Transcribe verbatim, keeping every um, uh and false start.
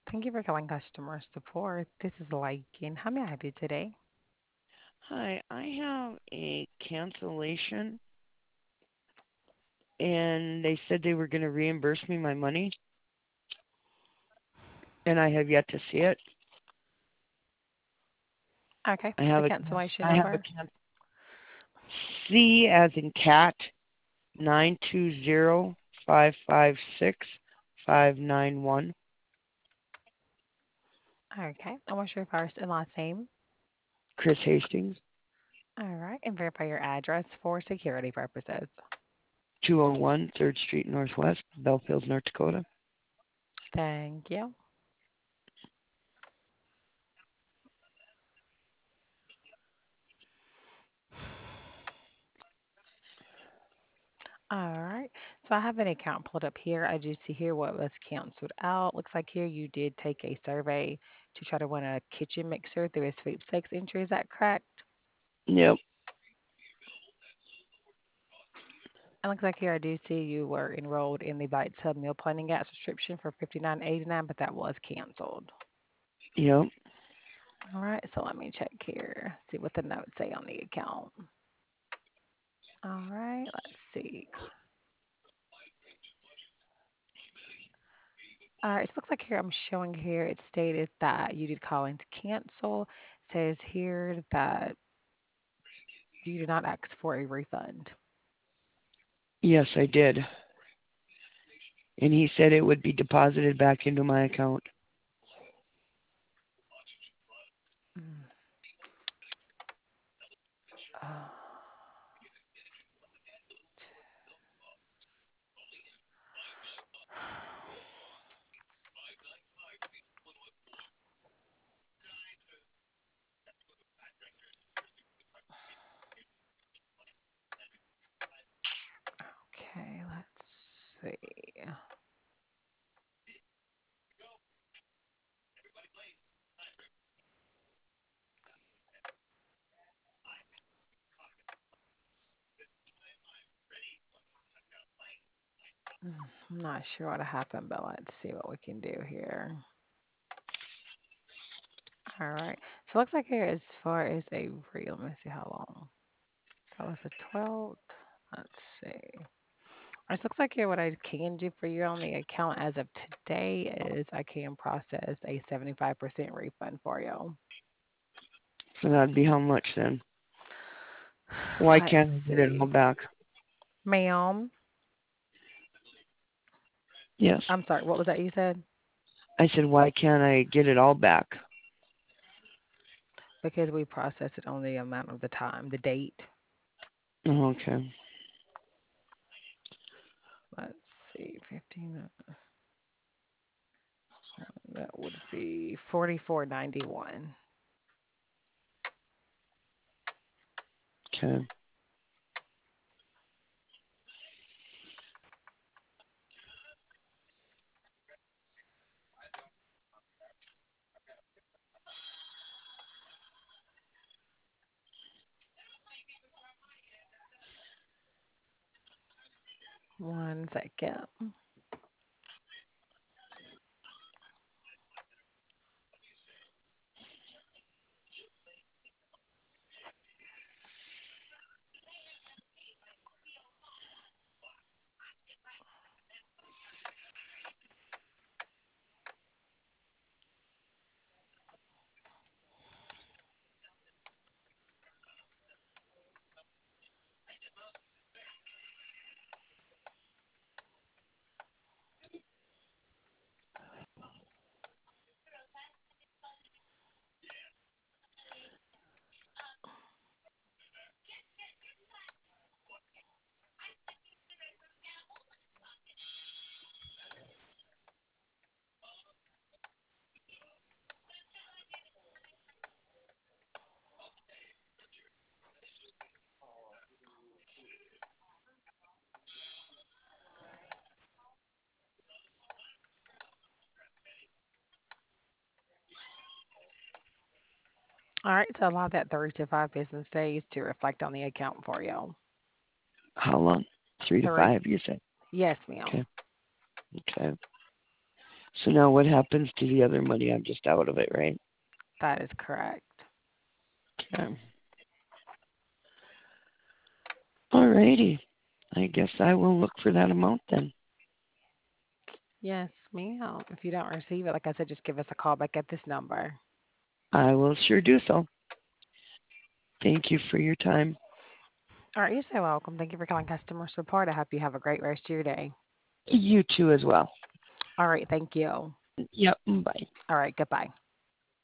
Thank you for calling customer support. This is Lycan. How may I help you today? Hi, I have a cancellation and they said they were going to reimburse me my money and I have yet to see it. Okay, I what's the have a cancellation I have a number? can C as in cat nine two zero five five six five nine one. Okay, and what's your first and last name? Chris Hastings, All right, and verify your address for security purposes. two oh one third Street Northwest, Belfield, North Dakota. Thank you. All right, so I have an account pulled up here. I do see here what was canceled out. Looks like here you did take a survey to try to win a kitchen mixer through a sweepstakes entry. Is that correct? Yep. And looks like here I do see you were enrolled in the Bites Hub meal planning app subscription for fifty-nine eighty-nine, but that was canceled. Yep. All right, so let me check here, see what the notes say on the account. All right, let's see. All right, so it looks like here I'm showing here it stated that you did call in to cancel. It says here that you did not ask for a refund. Yes, I did. And he said it would be deposited back into my account. Mm. Uh, okay, let's see. Mm, I'm not sure what happened, but let's see what we can do here. All right, so it looks like here as far as a re, let me see how long. That was the twelfth. Let's see. It looks like here what I can do for you on the account as of today is I can process a seventy-five percent refund for you. So that'd be how much then? Why Let's can't I get it all see. back? Ma'am, Yes. I'm sorry, what was that you said? I said, why can't I get it all back? Because we process it on the amount of the time, the date. Oh, okay. Let's see, fifteen, that would be forty-four ninety-one. Okay. One second. All right, so allow that three to five business days to reflect on the account for you. How long? Three to Three. five, you said. Yes, ma'am. Okay. Okay. So now what happens to the other money? I'm just out of it, right? That is correct. Okay. Alrighty. I guess I will look for that amount then. Yes, ma'am. If you don't receive it, like I said, just give us a call back at this number. I will sure do so. Thank you for your time. All right, you're so welcome. Thank you for calling customer support. I hope you have a great rest of your day. You too as well. All right, thank you. Yep. Bye. All right, goodbye.